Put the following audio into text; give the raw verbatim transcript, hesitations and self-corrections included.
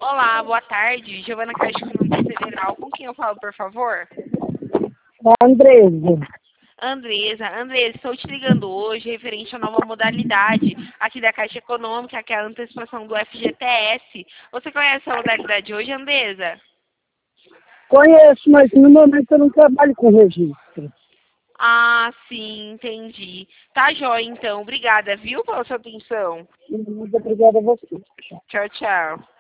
Olá, boa tarde. Giovana Caixa Econômica Federal. Com quem eu falo, por favor? Andresa. Andresa. Andresa, estou te ligando hoje referente à nova modalidade aqui da Caixa Econômica, que é a antecipação do F G T S. Você conhece a modalidade hoje, Andresa? Conheço, mas no momento eu não trabalho com registro. Ah, sim, entendi. Tá jóia, então. Obrigada, viu, pela sua atenção. Muito obrigada a você. Tchau, tchau.